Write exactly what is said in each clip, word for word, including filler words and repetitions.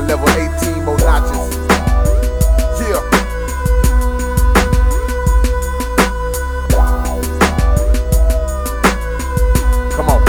level eighteen more notches. Yeah. Come on.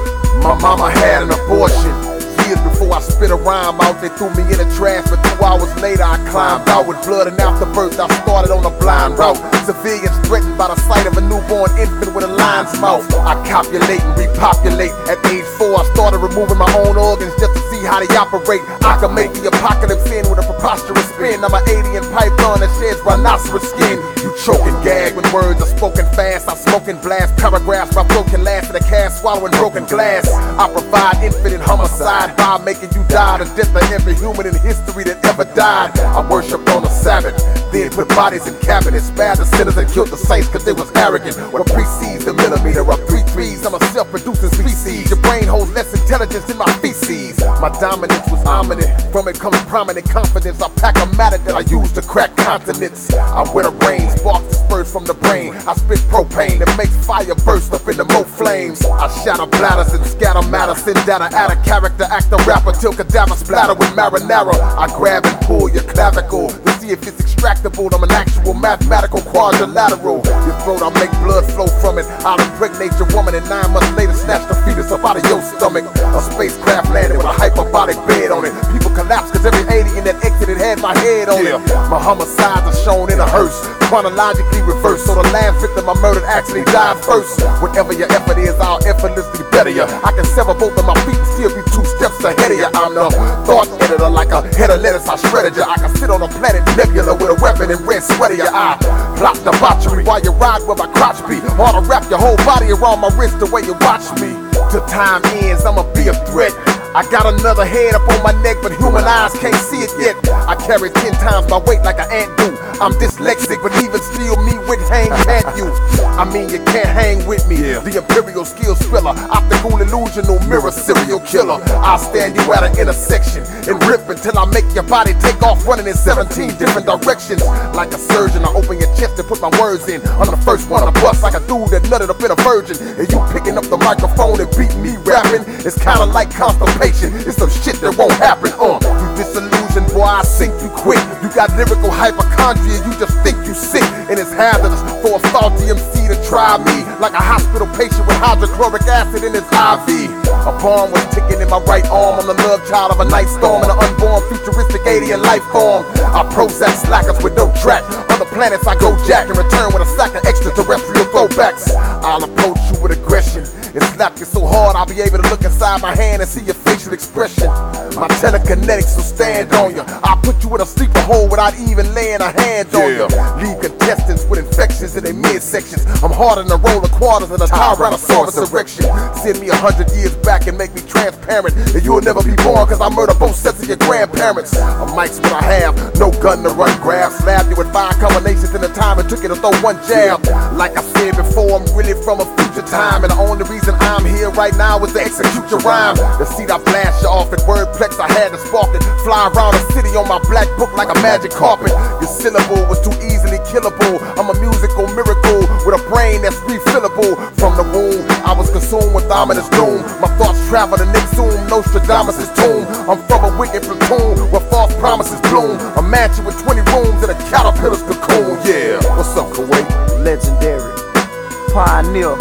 My mama had an abortion. Years before I spit a rhyme out, they threw me in the trash, but two hours later I climbed out with blood and afterbirth. I started on a blind route. Civilians threatened by the sight of a newborn infant with a lion's mouth. I copulate and repopulate. At age four, I started removing my own organs just to see how they operate. I can make the apocalypse end with a preposterous spin. I'm an alien python that sheds rhinoceros skin. You choke and gag when words are spoken fast. I smoke and blast paragraphs by broken last in a cast, swallowing broken glass. I provide infinite homicide by making you die the death of every human in history that ever died. I worshiped on the Sabbath, then put bodies in cabinets, spared the sinners and killed the saints cause they was arrogant. What precedes the millimeter of three threes, I'm a self-producing species. Your brain holds less intelligence than my feces. My dominance was ominous, from it comes prominent confidence. I pack a matted that I use to crack continents. I wear the rain, sparks disperse from the brain. I spit propane that makes fire burst up into more flames. I shatter bladders and scatter matter, send data out of character, act a rapper till cadaver splatter with marinara. I grab and pull your clavicle to see if it's extractable. I'm an actual mathematical quadrilateral. Your throat, I make blood flow from it. I'll impregnate your woman and nine months later snatch the fetus up out of your stomach. A spacecraft landed with a hyperbolic bed on it. People collapse cause every alien that exited had my head on yeah. it. My homicides are shown in a hearse, chronologically reversed, so the last victim I murdered actually died first. Whatever your effort is, I'll effortlessly better you. I can sever both of my feet and still be two steps ahead of you. I'm the thought editor, like a head of lettuce, I shredded you. I can sit on a planet nebula with a weapon and red sweater your eye. Block debauchery while you ride where my crotch be. Or to wrap your whole body around my wrist the way you watch me. Till time ends, I'ma be a threat. I got another head up on my neck, but human eyes can't see it yet. I carry ten times my weight like an ant do. I'm dyslexic, but even still me with hang can't you. I mean you can't hang with me. Yeah. The imperial skill spiller, optical illusional mirror serial killer. I'll stand you at an intersection and rip until I make your body take off running in seventeen different directions. Like a surgeon, I open your chest and put my words in. I'm the first one to bust like a dude that nutted up in a virgin. And you picking up the microphone and beating me rapping. It's kinda like constipation. It's some shit that won't happen. Uh, you disillusioned, boy, I sink you quick. You got lyrical hypochondria, you just think you sick. And it's hazardous for a faulty M C to try me. Like a hospital patient with hydrochloric acid in his I V. A bomb was ticking in my right arm. I'm the love child of a night storm and an unborn futuristic alien life form. I Prozac slackers with no track. Other planets I go jack and return with a sack of extraterrestrial throwbacks. I'll approach you with aggression and slap you so hard I'll be able to look inside my hand and see your facial expression. My telekinetics will stand on you. I'll put you in a sleeper hole without even laying a hand yeah. on you. Leave contestants with infections in their midsections. I'm harder than a roll of quarters in a Tyrannosaurus erection. Send me a hundred years back and make me transparent, and you'll never be born cause I murder both sets of your grandparents. A mic's what I have, no gun to run grab. Slap you with five combinations in the time it took you to throw one jab. Like I said before, I'm really from a future time, and the only reason I'm here right now is to execute your rhyme. The seat I blast you off at Wordplex, I had to spark it. Fly around the city on my black book like a magic carpet. Your syllable was too easily killable. I'm a musical miracle with a brain that's refillable. From the womb, I was consumed with ominous doom. My thoughts travel to Nixum, Nostradamus' tomb. I'm from a wicked platoon where false promises bloom. A mansion with twenty rooms and a caterpillar's cocoon. Yeah, what's up, Kuwait? Legendary, pioneer,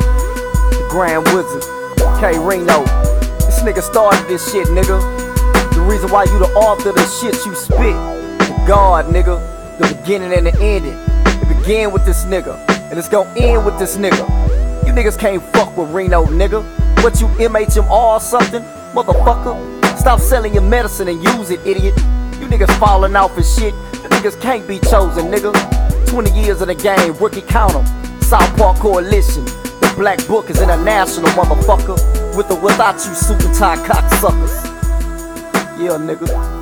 the Grand Wizard, K Reno. This nigga started this shit, nigga. The reason why you the author of the shit you spit. The God, nigga. The beginning and the ending. It began with this nigga, and it's gonna end with this nigga. You niggas can't fuck with Reno, nigga. What, you M H M R or something? Motherfucker. Stop selling your medicine and use it, idiot. You niggas falling out for shit. You niggas can't be chosen, nigga. twenty years in the game, rookie count 'em. South Park Coalition. The Black Book is international, motherfucker. With or without you suit and tie cocksuckers. Yeah, nigga.